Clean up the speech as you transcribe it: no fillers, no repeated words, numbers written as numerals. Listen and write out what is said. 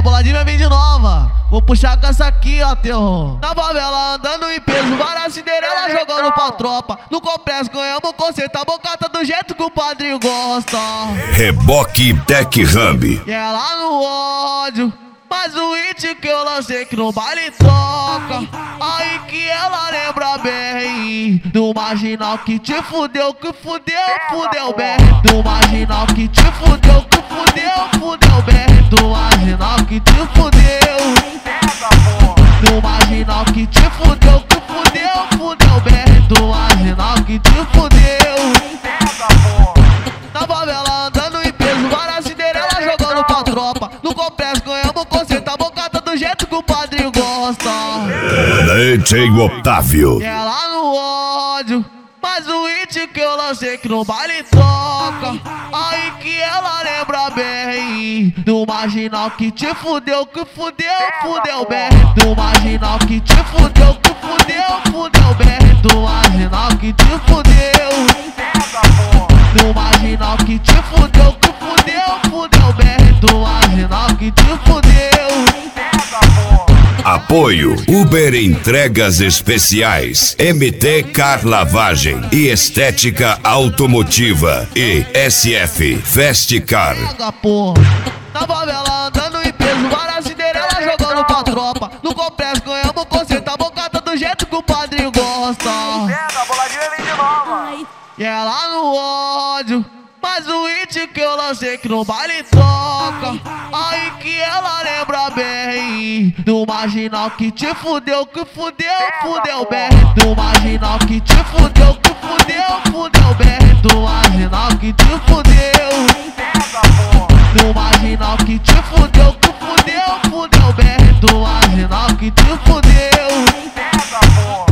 boladinha vem de nova. Vou puxar com essa aqui, ó, terror. Na favela andando em peso, várias Cinderela jogando pra tropa. No complexo ganhamos conceito, a bocata do jeito que o padrinho gosta. Reboque Tech Hub. E ela no ódio, mas o hit que eu lancei que no baile toca. Aí que ela lembra bem do marginal que te fudeu, que fudeu bem. Do marginal que te fudeu, que fudeu bem. Do marginal que te fudeu. Do marginal que te fudeu, que fudeu bem. Do marginal que te fudeu. Na favela andando em peso, várias Cinderela jogando pra tropa. No complexo ganhamos conceito, a bocata do jeito que o padrinho gosta. DJ Otávio. E ela no ódio, mas o hit que eu lancei que no baile toca. Aí que ela lembra bem do marginal que te fudeu, que fudeu bem. Do marginal que te fudeu, que fudeu bem. Do marginal que te fudeu. Do marginal que te fudeu, que fudeu bem. Do marginal que te fudeu. Apoio Uber Entregas Especiais, MT Car Lavagem e Estética Automotiva e SF Fast Car. Na favela andando em peso, várias Cinderela jogando pra tropa. No complexo ganhamos conceito, a bocata do jeito que o padrinho gosta. A boladinha vem de nova. E ela no ódio, mas o hit que eu lancei que no baile toca. Aí que ela lembra bem do marginal que te fudeu, que fudeu bem. Do marginal que te fudeu, que fudeu bem. Do marginal que te fudeu. Do marginal que te fudeu, que fudeu bem. Do marginal que te fudeu.